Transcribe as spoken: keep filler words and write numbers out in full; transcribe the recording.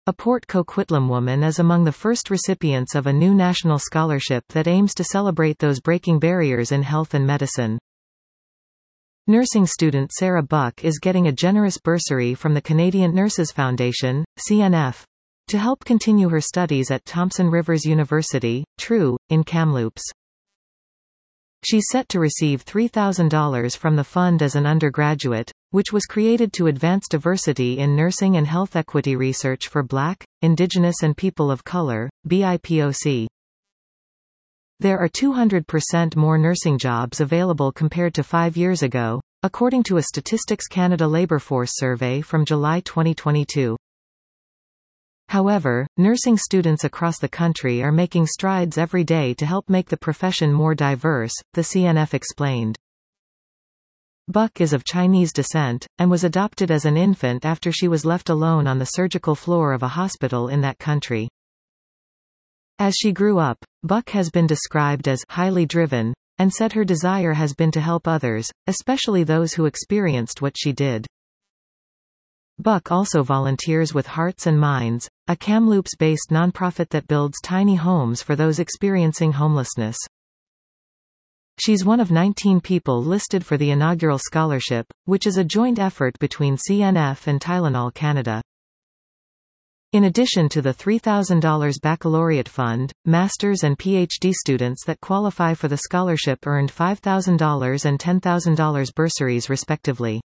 A Port Coquitlam woman is among the first recipients of a new national scholarship that aims to celebrate those breaking barriers in health and medicine. Nursing student Sarah Buck is getting a generous bursary from the Canadian Nurses Foundation, C N F, to help continue her studies at Thompson Rivers University, True, in Kamloops. She's set to receive three thousand dollars from the fund as an undergraduate, which was created to advance diversity in nursing and health equity research for Black, Indigenous and People of Color, B I P O C. There are two hundred percent more nursing jobs available compared to five years ago, according to a Statistics Canada Labour Force survey from July twenty twenty-two. However, nursing students across the country are making strides every day to help make the profession more diverse, the C N F explained. Buck is of Chinese descent, and was adopted as an infant after she was left alone on the surgical floor of a hospital in that country. As she grew up, Buck has been described as highly driven, and said her desire has been to help others, especially those who experienced what she did. Buck also volunteers with Hearts and Minds, a Kamloops-based nonprofit that builds tiny homes for those experiencing homelessness. She's one of nineteen people listed for the inaugural scholarship, which is a joint effort between C N F and Tylenol Canada. In addition to the three thousand dollars baccalaureate fund, master's and P H D students that qualify for the scholarship earned five thousand dollars and ten thousand dollars bursaries respectively.